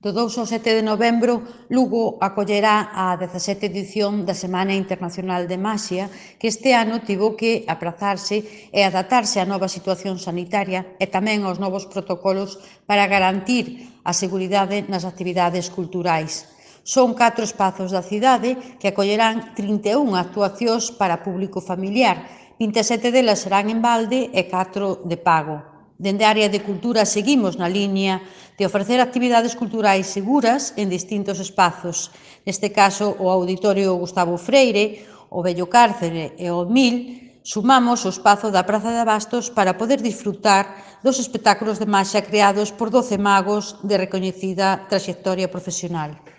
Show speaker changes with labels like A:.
A: Do 2 ao 7 de novembro, Lugo acollerá a 17ª edición da Semana Internacional de Maxia, que este ano tivo que aprazarse e adaptarse á nova situación sanitaria e tamén aos novos protocolos para garantir a seguridade nas actividades culturais. Son 4 espazos da cidade que acollerán 31 actuacións para público familiar, 27 delas serán en balde e 4 de pago. Dende a área de cultura seguimos na liña de ofrecer actividades culturais seguras en distintos espazos. Neste caso, o Auditorio Gustavo Freire, o Vello Cárcere e o Mil, sumamos o espazo da Praza de Abastos para poder disfrutar dos espectáculos de maxia creados por 12 magos de recoñecida traxectoria profesional.